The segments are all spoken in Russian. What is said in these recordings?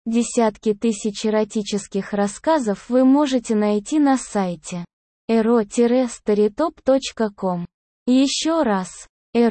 Десятки тысяч эротических рассказов вы можете найти на сайте ero-storytop.com. Еще раз,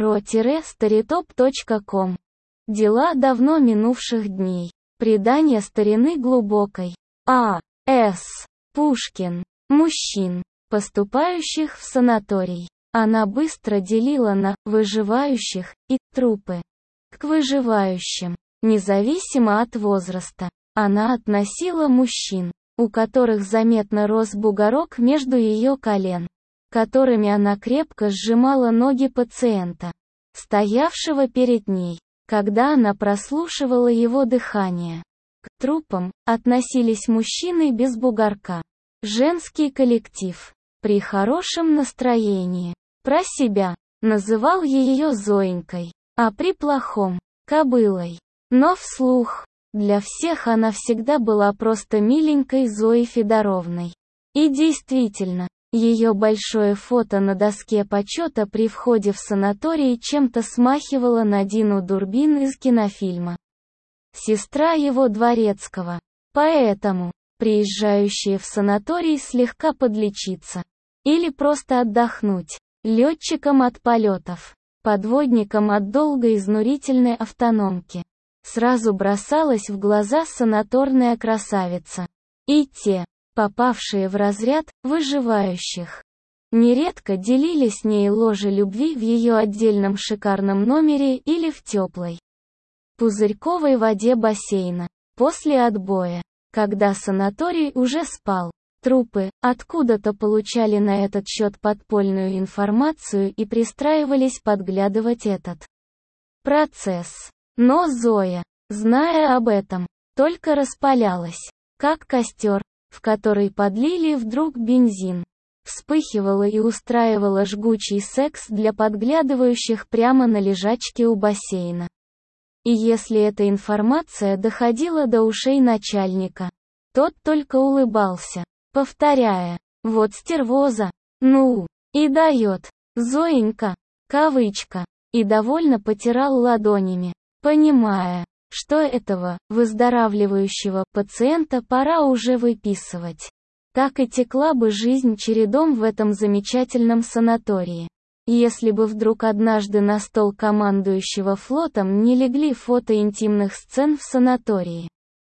ero-storytop.com. Дела давно минувших дней. Предание старины глубокой. А.С. Пушкин. Мужчин, поступающих в санаторий, она быстро делила на выживающих и трупы. К выживающим, независимо от возраста, она относила мужчин, у которых заметно рос бугорок между ее колен, которыми она крепко сжимала ноги пациента, стоявшего перед ней, когда она прослушивала его дыхание. К трупам относились мужчины без бугорка. Женский коллектив, при хорошем настроении, про себя, называл ее Зоенькой, а при плохом – кобылой. Но вслух, для всех она всегда была просто миленькой Зоей Федоровной. И действительно, ее большое фото на доске почета при входе в санаторий чем-то смахивало на Дину Дурбин из кинофильма «Сестра его дворецкого». Поэтому, приезжающие в санаторий слегка подлечиться или просто отдохнуть, летчикам от полетов, подводникам от долгой изнурительной автономки, сразу бросалась в глаза санаторная красавица. И те, попавшие в разряд выживающих, нередко делили с ней ложе любви в ее отдельном шикарном номере или в теплой пузырьковой воде бассейна. После отбоя, когда санаторий уже спал, трупы откуда-то получали на этот счет подпольную информацию и пристраивались подглядывать этот процесс. Но Зоя, зная об этом, только распалялась, как костер, в который подлили вдруг бензин. Вспыхивала и устраивала жгучий секс для подглядывающих прямо на лежачке у бассейна. И если эта информация доходила до ушей начальника, тот только улыбался, повторяя: «Вот стервоза, ну, и дает, Зоенька», кавычка, и довольно потирал ладонями, понимая, что этого выздоравливающего пациента пора уже выписывать. Так и текла бы жизнь чередом в этом замечательном санатории, если бы вдруг однажды на стол командующего флотом не легли фото интимных сцен в санатории.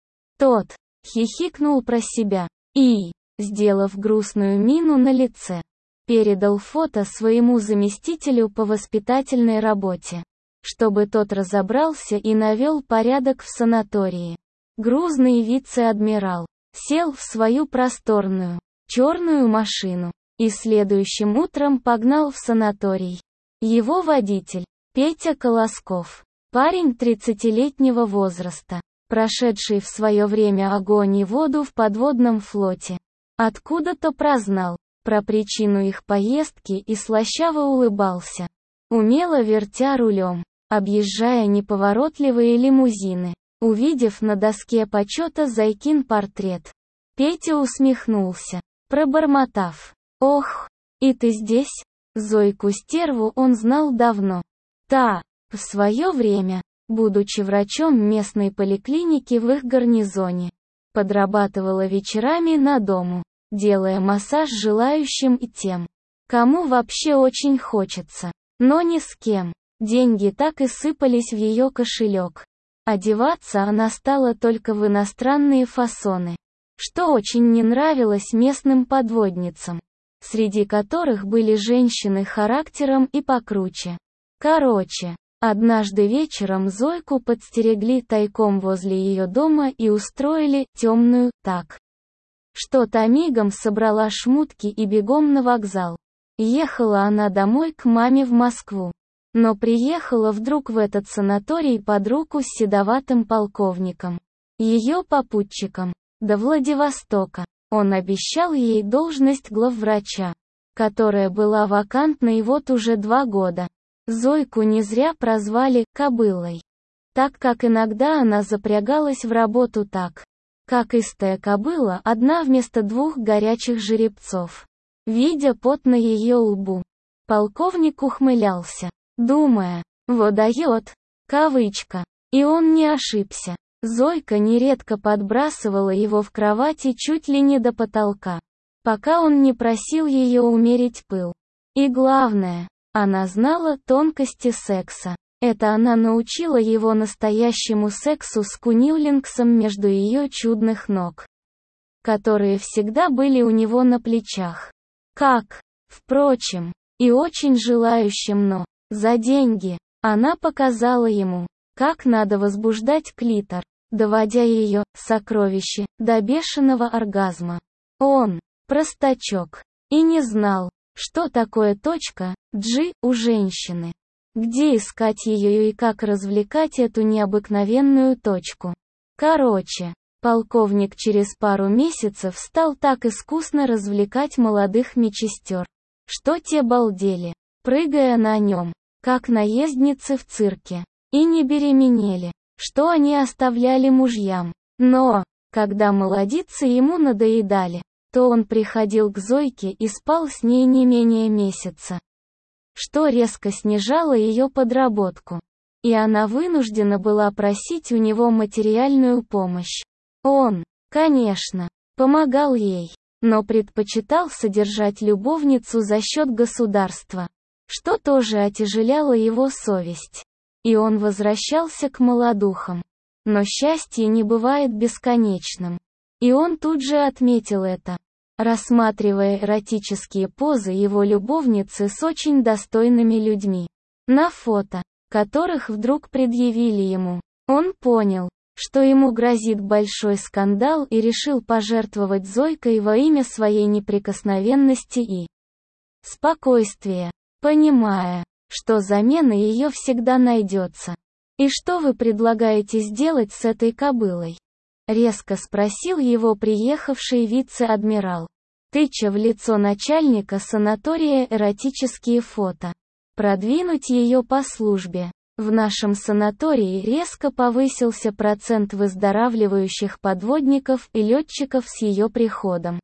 Тот хихикнул про себя и, сделав грустную мину на лице, передал фото своему заместителю по воспитательной работе, чтобы тот разобрался и навел порядок в санатории. Грузный вице-адмирал сел в свою просторную, черную машину и следующим утром погнал в санаторий. Его водитель, Петя Колосков, парень 30-летнего возраста, прошедший в свое время огонь и воду в подводном флоте, откуда-то прознал про причину их поездки и слащаво улыбался, умело вертя рулем, объезжая неповоротливые лимузины. Увидев на доске почета Зайкин портрет, Петя усмехнулся, пробормотав: «Ох, и ты здесь?» Зойку-стерву он знал давно. Та, в свое время, будучи врачом местной поликлиники в их гарнизоне, подрабатывала вечерами на дому, делая массаж желающим и тем, кому вообще очень хочется, но ни с кем. Деньги так и сыпались в ее кошелек. Одеваться она стала только в иностранные фасоны, что очень не нравилось местным подводницам, среди которых были женщины характером и покруче. Короче, однажды вечером Зойку подстерегли тайком возле ее дома и устроили темную так, что та мигом собрала шмутки и бегом на вокзал. Ехала она домой к маме в Москву. Но приехала вдруг в этот санаторий под руку с седоватым полковником, ее попутчиком, до Владивостока. Он обещал ей должность главврача, которая была вакантной вот уже 2 года. Зойку не зря прозвали «кобылой», так как иногда она запрягалась в работу так, как истая кобыла, одна вместо 2 горячих жеребцов. Видя пот на ее лбу, полковник ухмылялся, думая: «Вот дает», кавычка. И он не ошибся. Зойка нередко подбрасывала его в кровати чуть ли не до потолка, пока он не просил ее умерить пыл. И главное, она знала тонкости секса. Это она научила его настоящему сексу с кунилингсом между ее чудных ног, которые всегда были у него на плечах. Как, впрочем, и очень желающим, но за деньги, она показала ему, как надо возбуждать клитор, доводя ее, сокровище, до бешеного оргазма. Он, простачок, и не знал, что такое точка G у женщины. Где искать ее и как развлекать эту необыкновенную точку. Короче, полковник через пару месяцев стал так искусно развлекать молодых мечестер, что те балдели, прыгая на нем, как наездницы в цирке, и не беременели, что они оставляли мужьям. Но, когда молодицы ему надоедали, то он приходил к Зойке и спал с ней не менее месяца, что резко снижало ее подработку. И она вынуждена была просить у него материальную помощь. Он, конечно, помогал ей, но предпочитал содержать любовницу за счет государства, что тоже отяжеляло его совесть. И он возвращался к молодухам. Но счастье не бывает бесконечным. И он тут же отметил это, рассматривая эротические позы его любовницы с очень достойными людьми. На фото, которых вдруг предъявили ему, он понял, что ему грозит большой скандал и решил пожертвовать Зойкой во имя своей неприкосновенности и спокойствия, понимая, что замена ее всегда найдется. «И что вы предлагаете сделать с этой кобылой?» — резко спросил его приехавший вице-адмирал, тыча в лицо начальника санатория эротические фото. «Продвинуть ее по службе. В нашем санатории резко повысился процент выздоравливающих подводников и летчиков с ее приходом.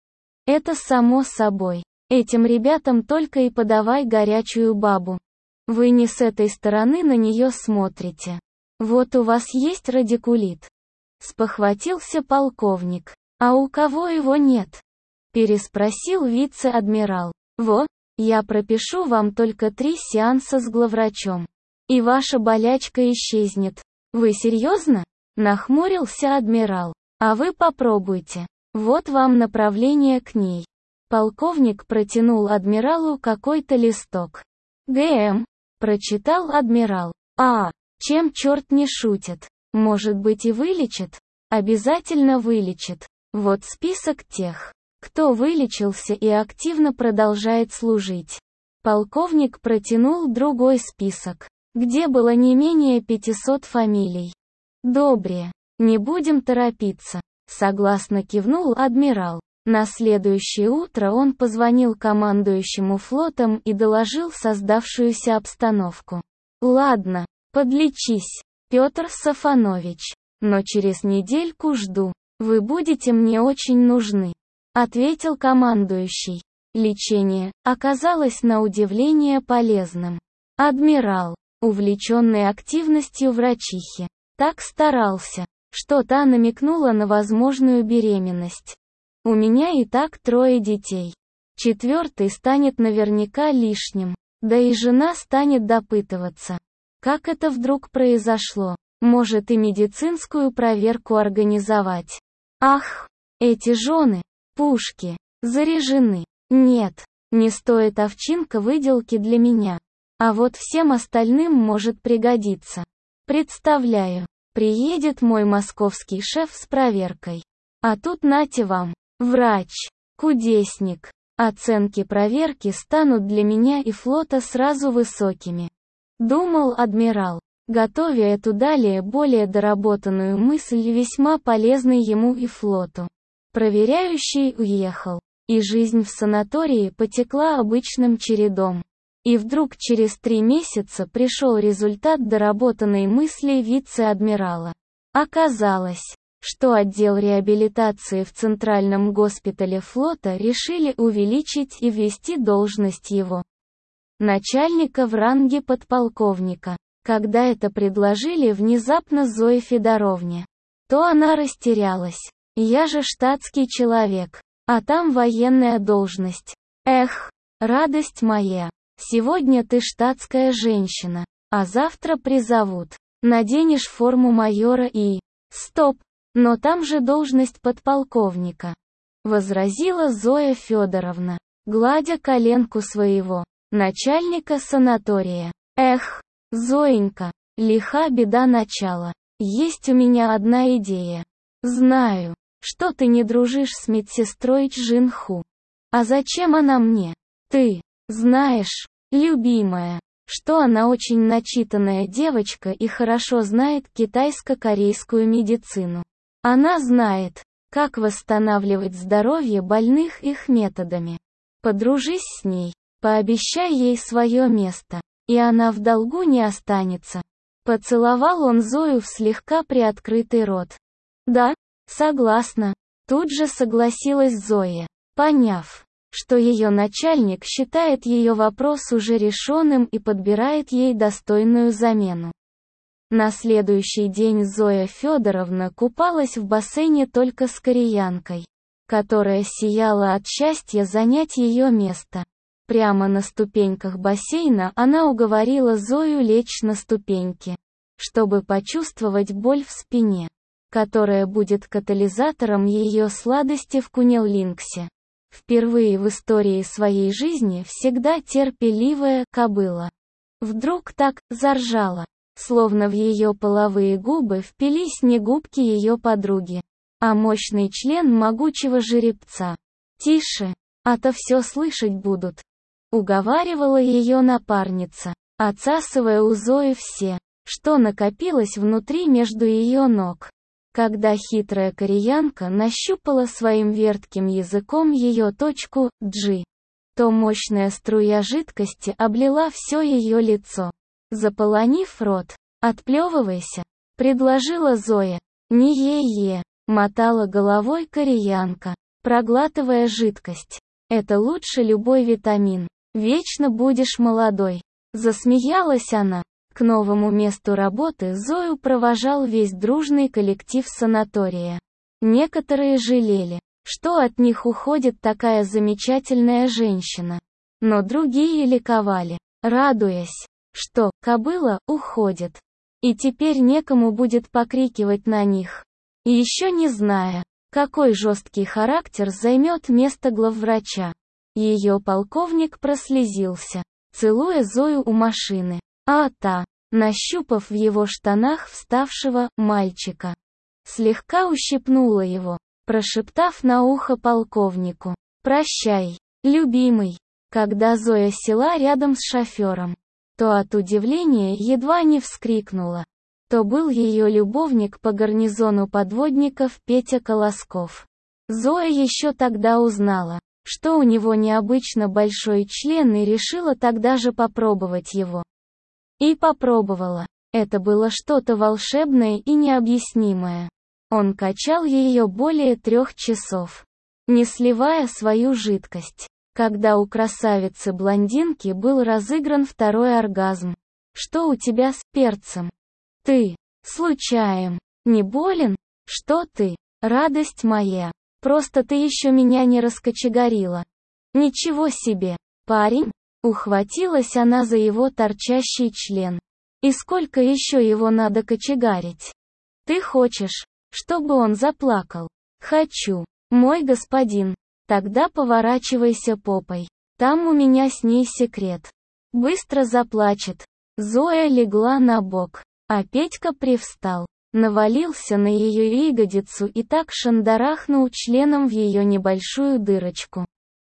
Это само собой. Этим ребятам только и подавай горячую бабу. Вы не с этой стороны на нее смотрите. Вот у вас есть радикулит». Спохватился полковник. «А у кого его нет?» Переспросил вице-адмирал. «Во, я пропишу вам только 3 сеанса с главврачом. И ваша болячка исчезнет». «Вы серьезно?» Нахмурился адмирал. «А вы попробуйте. Вот вам направление к ней». Полковник протянул адмиралу какой-то листок. «ГМ», прочитал адмирал. «А, чем черт не шутит? Может быть и вылечит?» «Обязательно вылечит. Вот список тех, кто вылечился и активно продолжает служить». Полковник протянул другой список, где было не менее 500 фамилий. «Добре, не будем торопиться», согласно кивнул адмирал. На следующее утро он позвонил командующему флотом и доложил создавшуюся обстановку. «Ладно, подлечись, Петр Сафонович, но через недельку жду, вы будете мне очень нужны», ответил командующий. Лечение оказалось на удивление полезным. Адмирал, увлеченный активностью врачихи, так старался, что та намекнула на возможную беременность. «У меня и так 3 детей. 4-й станет наверняка лишним, да и жена станет допытываться, как это вдруг произошло, может и медицинскую проверку организовать. Ах, эти жены, пушки, заряжены. Нет, не стоит овчинка выделки для меня. А вот всем остальным может пригодиться. Представляю, приедет мой московский шеф с проверкой. А тут нате вам. Врач, кудесник. Оценки проверки станут для меня и флота сразу высокими», думал адмирал, готовя эту далее более доработанную мысль, весьма полезной ему и флоту. Проверяющий уехал, и жизнь в санатории потекла обычным чередом. И вдруг через 3 месяца пришел результат доработанной мысли вице-адмирала. Оказалось, что отдел реабилитации в Центральном госпитале флота решили увеличить и ввести должность его начальника в ранге подполковника, Когда это предложили внезапно Зое Федоровне, то она растерялась. Я же штатский человек, а там военная должность. Эх, радость моя, сегодня ты штатская женщина, а завтра призовут. Наденешь форму майора и... Стоп, но там же должность подполковника. Возразила Зоя Федоровна, гладя коленку своего начальника санатория. Эх, Зоенька, лиха беда начала. Есть у меня одна идея. Знаю, что ты не дружишь с медсестрой Чжинху. А зачем она мне? Ты знаешь, любимая, что она очень начитанная девочка и хорошо знает китайско-корейскую медицину. Она знает, как восстанавливать здоровье больных их методами. Подружись с ней, пообещай ей свое место, и она в долгу не останется. Поцеловал он Зою в слегка приоткрытый рот. Да, согласна. Тут же согласилась Зоя, поняв, что ее начальник считает ее вопрос уже решенным и подбирает ей достойную замену. На следующий день Зоя Федоровна купалась в бассейне только с кореянкой, которая сияла от счастья занять ее место. Прямо на ступеньках бассейна она уговорила Зою лечь на ступеньки, чтобы почувствовать боль в спине, которая будет катализатором ее сладости в кунилингсе. Впервые в истории своей жизни всегда терпеливая кобыла вдруг так заржала, словно в ее половые губы впились не губки ее подруги, а мощный член могучего жеребца. «Тише, а то все слышать будут», — уговаривала ее напарница, отсасывая у Зои все, что накопилось внутри между ее ног. Когда хитрая кореянка нащупала своим вертким языком ее точку G, то мощная струя жидкости облила все ее лицо. Заполонив рот, «Отплевывайся», — предложила Зоя. «Не е-е», — мотала головой кореянка, проглатывая жидкость. «Это лучше любой витамин. Вечно будешь молодой». Засмеялась она. К новому месту работы Зою провожал весь дружный коллектив санатория. Некоторые жалели, что от них уходит такая замечательная женщина. Но другие ликовали, радуясь, что кобыла уходит. И теперь некому будет покрикивать на них. И еще не зная, какой жесткий характер займет место главврача. Ее полковник прослезился, целуя Зою у машины. А та, нащупав в его штанах вставшего мальчика, слегка ущипнула его, прошептав на ухо полковнику: «Прощай, любимый». Когда Зоя села рядом с шофером, то от удивления едва не вскрикнула. То был ее любовник по гарнизону подводников Петя Колосков. Зоя еще тогда узнала, что у него необычно большой член, и решила тогда же попробовать его. И попробовала. Это было что-то волшебное и необъяснимое. Он качал ее более 3 часов, не сливая свою жидкость. Когда у красавицы-блондинки был разыгран второй оргазм. «Что у тебя с перцем? Ты, случаем, не болен? Что ты, радость моя? Просто ты еще меня не раскочегарила». «Ничего себе, парень!» Ухватилась она за его торчащий член. «И сколько еще его надо кочегарить? Ты хочешь, чтобы он заплакал?» «Хочу, мой господин». «Тогда поворачивайся попой. Там у меня с ней секрет. Быстро заплачет». Зоя легла на бок, а Петька привстал, навалился на ее ягодицу и так шандарахнул членом в ее небольшую дырочку,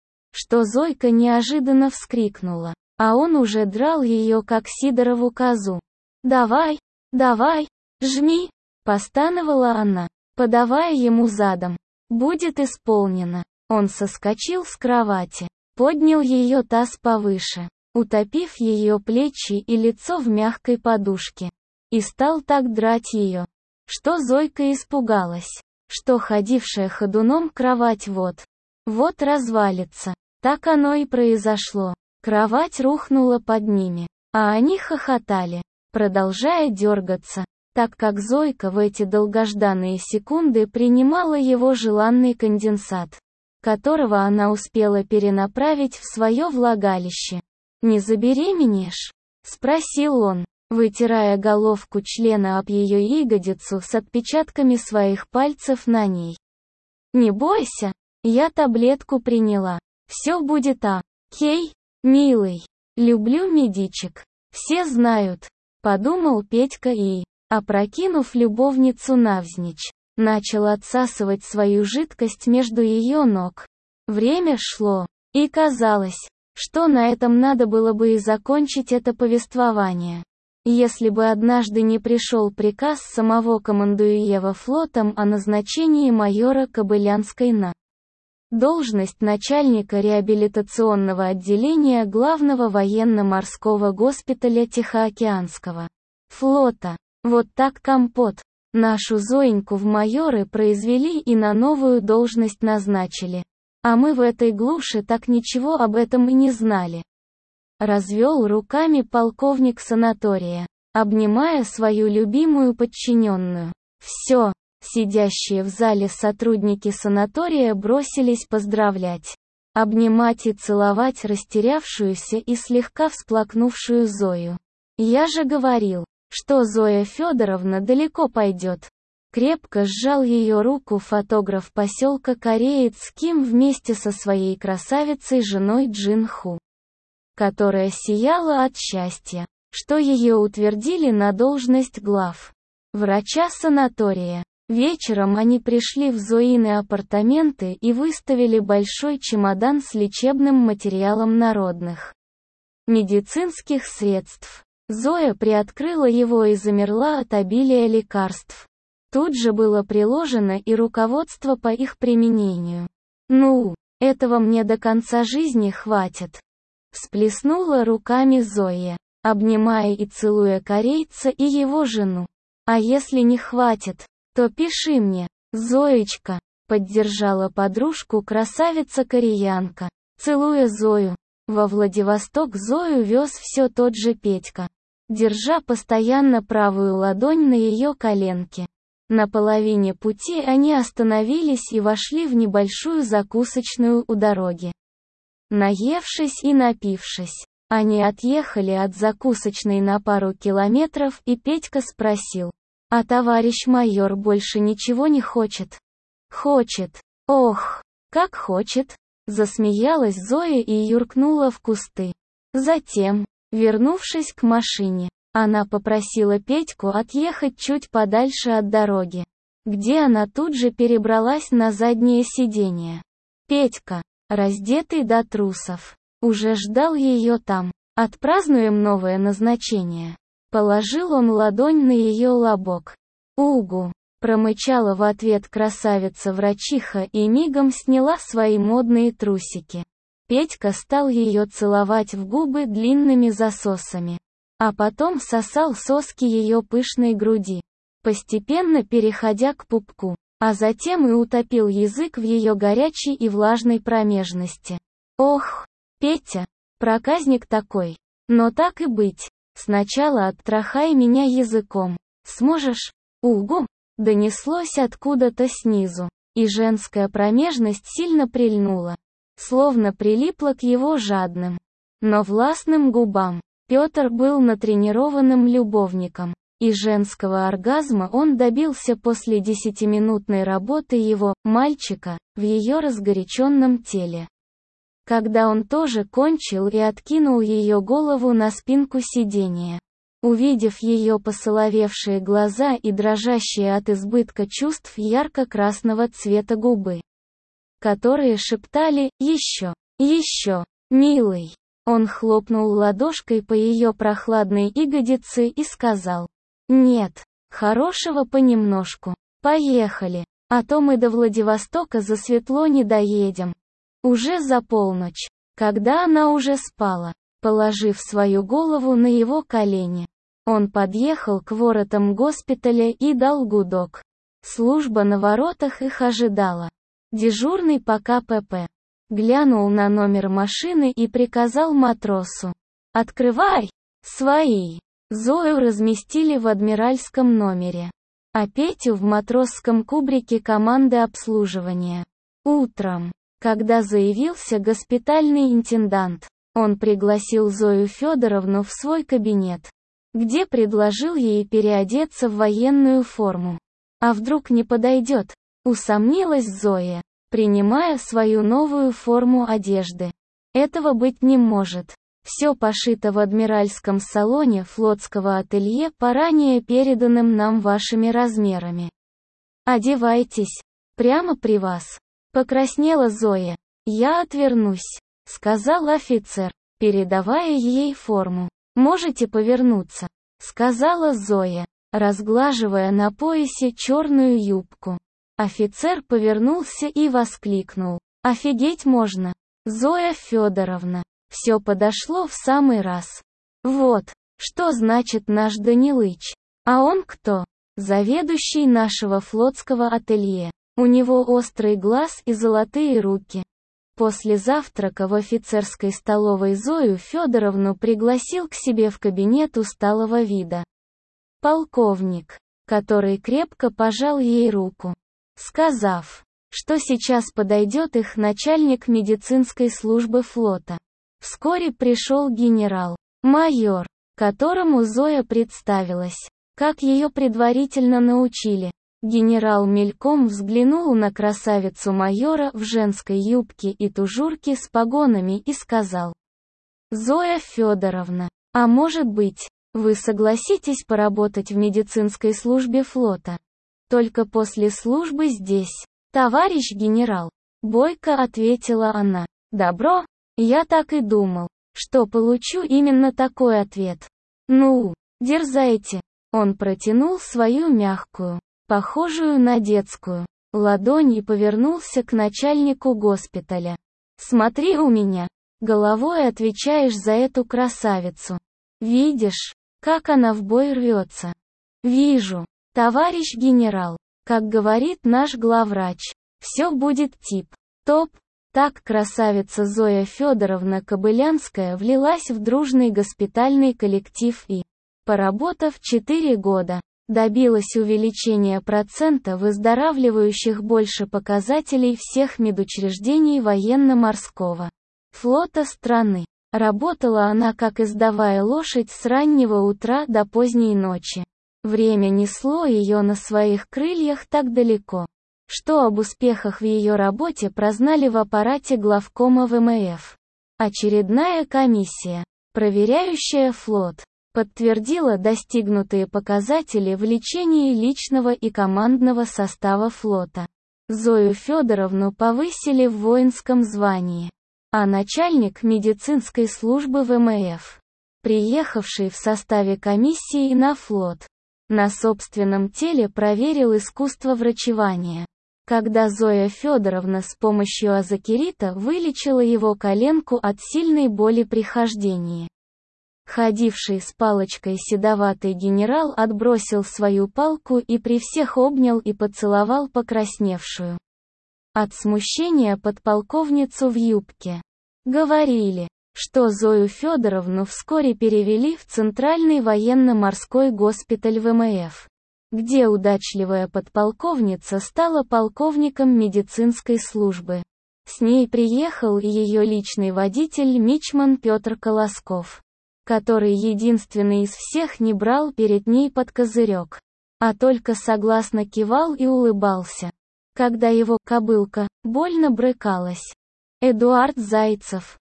что Зойка неожиданно вскрикнула, а он уже драл ее как Сидорову козу. «Давай, давай, жми!» — постановала она, подавая ему задом. «Будет исполнено». Он соскочил с кровати, поднял ее таз повыше, утопив ее плечи и лицо в мягкой подушке, и стал так драть ее, что Зойка испугалась, что ходившая ходуном кровать вот развалится. Так оно и произошло. Кровать рухнула под ними, а они хохотали. продолжая дергаться, так как Зойка в эти долгожданные секунды принимала его желанный конденсат, которого она успела перенаправить в свое влагалище. «Не забеременеешь?» — спросил он, вытирая головку члена об ее ягодицу с отпечатками своих пальцев на ней. «Не бойся, я таблетку приняла. Все будет окей, милый. Люблю медичек. Все знают», — подумал Петька и, опрокинув любовницу навзничь, начал отсасывать свою жидкость между ее ног. Время шло, и казалось, что на этом надо было бы и закончить это повествование, если бы однажды не пришел приказ самого командующего флотом о назначении майора Кобылянской на должность начальника реабилитационного отделения главного военно-морского госпиталя Тихоокеанского флота. Вот так компот. Нашу Зоеньку в майоры произвели и на новую должность назначили. А мы в этой глуши так ничего об этом и не знали. Развел руками полковник санатория, обнимая свою любимую подчиненную. Все, сидящие в зале сотрудники санатория бросились поздравлять, обнимать и целовать растерявшуюся и слегка всплакнувшую Зою. Я же говорил, что Зоя Федоровна далеко пойдет. Крепко сжал ее руку фотограф поселка Кореец Ким вместе со своей красавицей женой Джин Ху, которая сияла от счастья, что ее утвердили на должность глав врача санатория. Вечером они пришли в Зоины апартаменты и выставили большой чемодан с лечебным материалом народных медицинских средств. Зоя приоткрыла его и замерла от обилия лекарств. Тут же было приложено и руководство по их применению. «Ну, этого мне до конца жизни хватит», — всплеснула руками Зоя, обнимая и целуя корейца и его жену. «А если не хватит, то пиши мне, Зоечка», — поддержала подружку красавица-кореянка, целуя Зою. Во Владивосток Зою вез все тот же Петька, держа постоянно правую ладонь на ее коленке. На половине пути они остановились и вошли в небольшую закусочную у дороги. Наевшись и напившись, они отъехали от закусочной на пару километров, и Петька спросил: «А товарищ майор больше ничего не хочет?» «Хочет. Ох, как хочет!» Засмеялась Зоя и юркнула в кусты. Затем, вернувшись к машине, она попросила Петьку отъехать чуть подальше от дороги, где она тут же перебралась на заднее сиденье. Петька, раздетый до трусов, уже ждал ее там. «Отпразднуем новое назначение». Положил он ладонь на ее лобок. «Угу», — промычала в ответ красавица-врачиха и мигом сняла свои модные трусики. Петька стал ее целовать в губы длинными засосами, а потом сосал соски ее пышной груди, постепенно переходя к пупку, а затем и утопил язык в ее горячей и влажной промежности. «Ох, Петя, проказник такой, но так и быть, сначала оттрахай меня языком, сможешь?» «Угу», донеслось откуда-то снизу, и женская промежность сильно прильнула, словно прилипла к его жадным, но властным губам. Петр был натренированным любовником, и женского оргазма он добился после 10-минутной работы его, мальчика, в ее разгоряченном теле. Когда он тоже кончил и откинул ее голову на спинку сиденья, увидев ее посоловевшие глаза и дрожащие от избытка чувств ярко-красного цвета губы, которые шептали «Еще, еще, милый», он хлопнул ладошкой по ее прохладной ягодице и сказал: «Нет, хорошего понемножку, поехали, а то мы до Владивостока засветло не доедем». Уже за полночь, когда она уже спала, положив свою голову на его колени, он подъехал к воротам госпиталя и дал гудок. Служба на воротах их ожидала. Дежурный по КПП глянул на номер машины и приказал матросу: «Открывай! Свои!» Зою разместили в адмиральском номере, а Петю в матросском кубрике команды обслуживания. Утром, когда заявился госпитальный интендант, он пригласил Зою Федоровну в свой кабинет, где предложил ей переодеться в военную форму. А вдруг не подойдет? Усомнилась Зоя, принимая свою новую форму одежды. Этого быть не может. Все пошито в адмиральском салоне флотского ателье по ранее переданным нам вашими размерами. Одевайтесь. Прямо при вас. Покраснела Зоя. Я отвернусь, сказал офицер, передавая ей форму. Можете повернуться, сказала Зоя, разглаживая на поясе черную юбку. Офицер повернулся и воскликнул. Офигеть можно! Зоя Федоровна! Все подошло в самый раз. Вот, что значит наш Данилыч. А он кто? Заведующий нашего флотского ателье. У него острый глаз и золотые руки. После завтрака в офицерской столовой Зою Федоровну пригласил к себе в кабинет усталого вида полковник, который крепко пожал ей руку, сказав, что сейчас подойдет их начальник медицинской службы флота. Вскоре пришел генерал-майор, которому Зоя представилась, как ее предварительно научили. Генерал мельком взглянул на красавицу-майора в женской юбке и тужурке с погонами и сказал: «Зоя Федоровна, а может быть, вы согласитесь поработать в медицинской службе флота? Только после службы здесь, товарищ генерал», — бойко ответила она. «Добро, я так и думал, что получу именно такой ответ. Ну, дерзайте». Он протянул свою мягкую, похожую на детскую, ладонь и повернулся к начальнику госпиталя. «Смотри у меня, головой отвечаешь за эту красавицу. Видишь, как она в бой рвется?» «Вижу, товарищ генерал, как говорит наш главврач, все будет тип-топ». Так красавица Зоя Федоровна Кобылянская влилась в дружный госпитальный коллектив и, поработав 4 года, добилась увеличения процента выздоравливающих больше показателей всех медучреждений военно-морского флота страны. Работала она как издавая лошадь с раннего утра до поздней ночи. Время несло ее на своих крыльях так далеко, что об успехах в ее работе прознали в аппарате главкома ВМФ. Очередная комиссия, проверяющая флот, подтвердила достигнутые показатели в лечении личного и командного состава флота. Зою Федоровну повысили в воинском звании, а начальник медицинской службы ВМФ, приехавший в составе комиссии на флот, на собственном теле проверил искусство врачевания, когда Зоя Федоровна с помощью азокерита вылечила его коленку от сильной боли при хождении. Ходивший с палочкой седоватый генерал отбросил свою палку и при всех обнял и поцеловал покрасневшую от смущения подполковницу в юбке. Говорили, что Зою Федоровну вскоре перевели в Центральный военно-морской госпиталь ВМФ, где удачливая подполковница стала полковником медицинской службы. С ней приехал и ее личный водитель мичман Петр Колосков, который единственный из всех не брал перед ней под козырек, а только согласно кивал и улыбался, когда его кобылка больно брыкалась. Эдуард Зайцев,